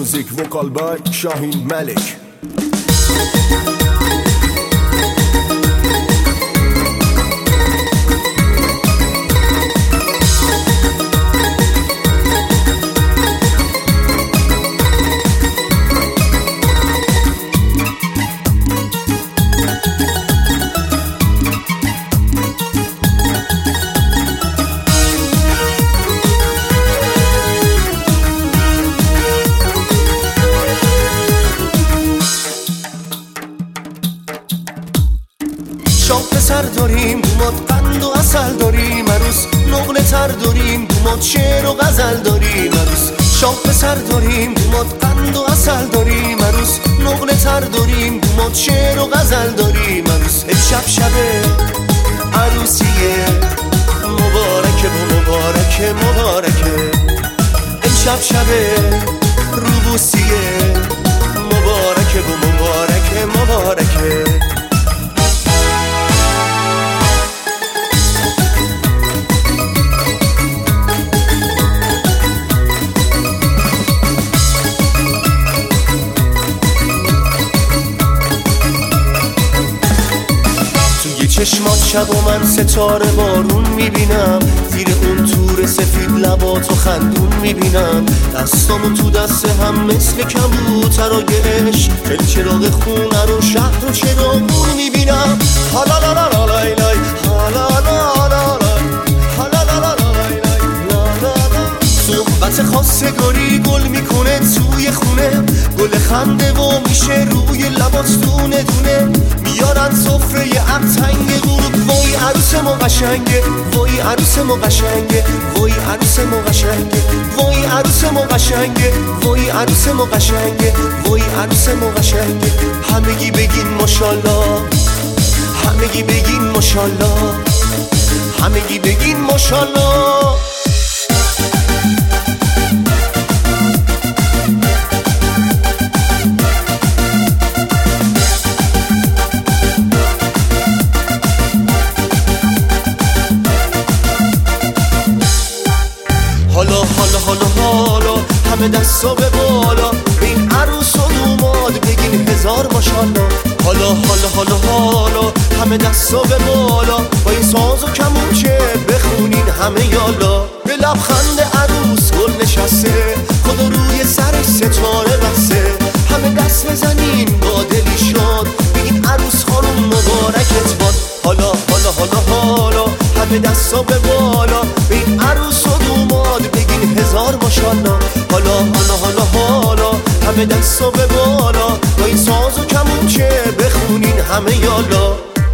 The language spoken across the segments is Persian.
Music vocal by Shahin Malik. شام پسر داریم دومات قند و اصل داریم عروس، نقل تر داریم دومات شعر و غزل داریم عروس. شام پسر داریم دومات قند و اصل داریم عروس، نقل تر داریم دومات شعر و غزل داریم عروس. امشب شب عروسیه مبارکه و مبارکه مبارکه، امشب شب روبوسیه مبارکه و مبارکه مبارکه. چشمات شب و من ستاره بارون میبینم، زیر اون تور سفید لبات و خندون میبینم. دستامو تو دست هم مثل کبوترای عشق، دل چراغ خونه رو شهر و چراغون میبینم. حالا لا لا لا لای لای، حالا لا لا لای، حالا لا لا لا لای لای، لا لا لا. صحبت خواستگاری گل میکنه توی خونه، گل خنده و میشه روی لبات دونه دونه. میارن سفره عطنگ غروب، وای عروس ما قشنگه، وای عروس ما قشنگه، وای عروس ما قشنگه، وای عروس ما قشنگه، وای عروس ما قشنگه، وای عروس ما قشنگه. همگی بگین ماشاءالله، همگی بگین ماشاءالله، همگی بگین ماشاءالله. حالا حالا حالا حالا همه دستا به بالا، این عروس و دوماد بگین هزار ماشاءالله. حالا حالا حالا حالا همه دستا به بالا، با این ساز و کمونچه بخونین همه یالا. به لبخند عروس گل نشسته، خدا روی سرش ستاره بسته. همه دست بزنین با دلی شاد، بگین عروس خانم مبارکت باد. حالا حالا حالا حالا همه دستا به بالا، به این عروس و دوماد بگین هزار ماشاءالله. حالا حالا حالا حالا همه دستا به بالا، با این ساز و کمونچه بخونین همه یالا.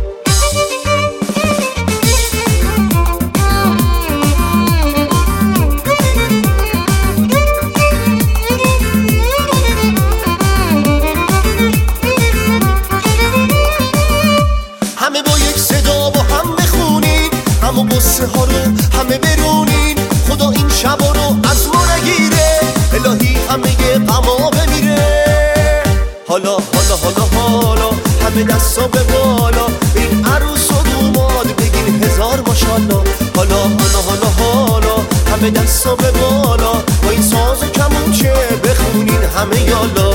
همه با یک صدا با هم بخونین، اما قصه ها رو همه برونین. خدا این شبا رو از ما نگیره، الهی همه غما بمیره. حالا حالا حالا حالا همه دستا به بالا، این عروس و دوماد بگین هزار ماشاءالله. حالا حالا حالا حالا همه دستا به بالا، با این ساز و کمونچه بخونین همه یالا.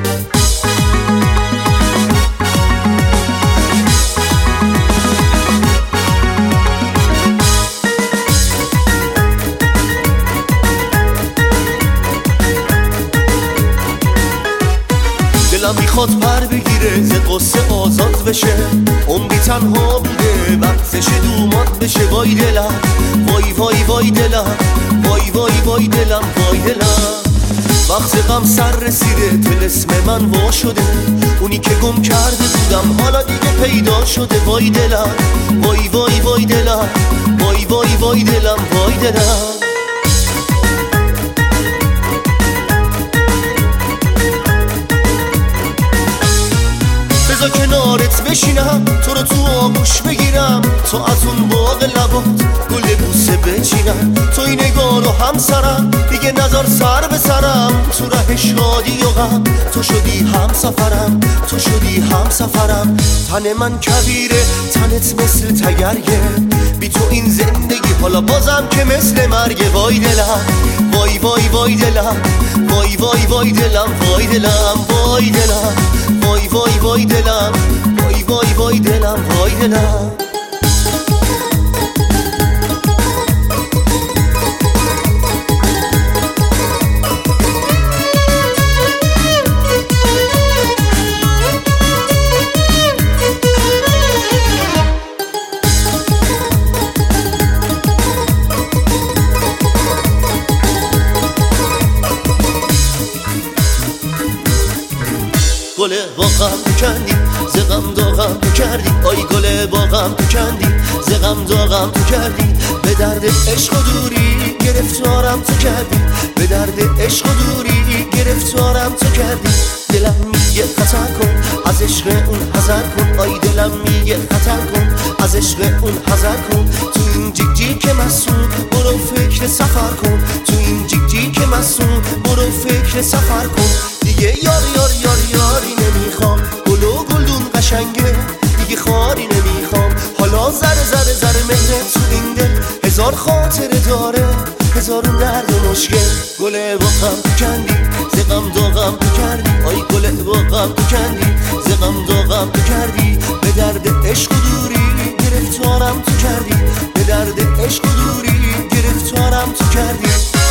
دلم میخواد پر بگیره ز قصه آزاد بشه، عمری تنها بوده وقتش دوماد بشه. وای دلم وای وای وای دلم، وای وای وای دلم وای دلم. وقت غم سر رسیده طلسم من وا شده، اونی که گم کرده بودم حالا دیگه پیدا شده. وای دلم وای وای وای دلم، وای وای وای دلم وای دلم. بذار کنارت بشینم، تو رو تو آغوش بگیرم، تو از اون باغ لبات گل بوسه بچینم. تو این نگاه رو همسرم دیگه نظر سر به سرم، تو ره شادی و غم تو شدی هم سفرم، تو شدی هم سفرم. تن من کبیره تنت مثل تگریه، بی تو این زندگی حالا بازم که مثل مرگ. وای دلم وای وای وای دلم، وای وای وای دلم وای دلم وای دلم وای وای وای دلم وای وای وای دلم وای دلم گل باغم کندی زغم داغم تو کردی آی گل باغم کندی زغم داغم تو کردی به درد عشق و دوری گرفتارم تو کردی به درد عشق و دوری گرفتارم تو کردی دلم میگه خطر کن از عشق اون حذر کن آی دلم میگه خطر کن از عشق اون حذر کن تو این جیک جیک مسون برو فکر سفر کن تو این جیک جیک مسون برو فکر سفر کن دیگه یار یار یار یاری نمیخوام گل و گلدون قشنگه دیگه خاری نمیخوام حالا ذره ذره ذره مهره تو این دل هزار خاطره داره هزارون درد و مشکل گل باغم کندی زغم داغم کردی آی گل باغم کندی زغم داغم کردی به درد عشق و دوری گرفتارم تو کردی به درد عشق و دوری گرفتارم تو کردی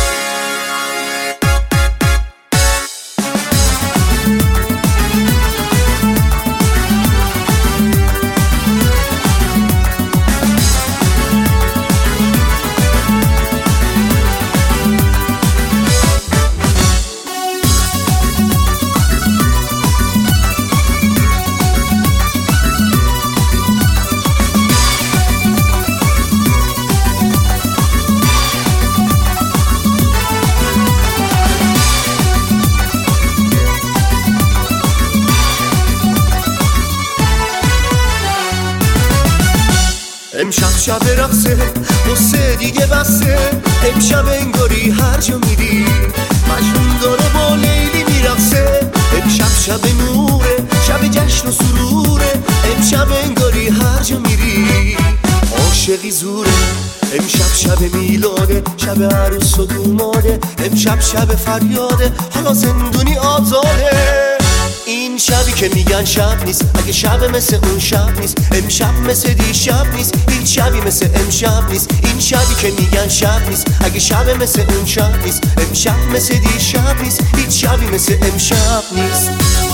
امشب شب رقصه قصه دیگه بسته امشب انگاری هر جا میری مجنون داره با لیلی میرقصه امشب شب نوره شب جشن و سروره امشب انگاری هر جا میری عاشقی زوره امشب شب میلاده شب عروس و دوماده امشب شب فریاده حالا زندونی آزاده این شبی که میگن شب نیست اگه شب مثل اون شب نیست امشب مثل دیشب نیست هیچ شبی مثل امشب نیست این شبی که میگن شب نیست اگه شب مثل اون شب نیست امشب مثل دیشب نیست هیچ شبی مثل امشب نیست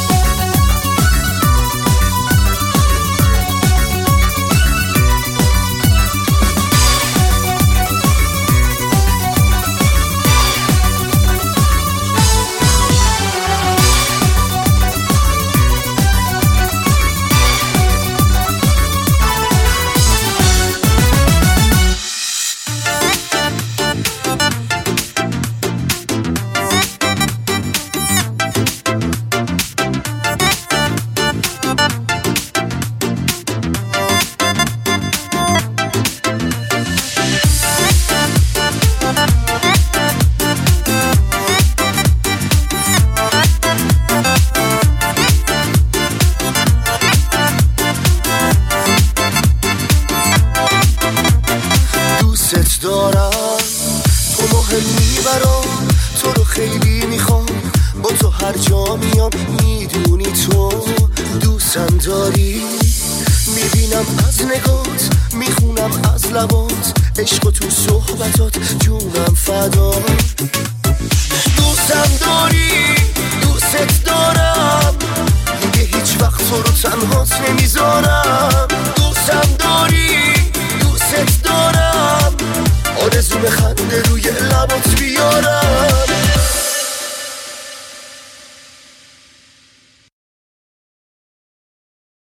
دارم تو مهمی برام تو رو خیلی میخوام با تو هر جا میام میدونی تو دوستم داری میبینم از نگات میخونم از لبات عشق و تو صحبتات جونم فدا دوستم داری دوست دارم دیگه هیچ وقت تو رو تنهات نمیذارم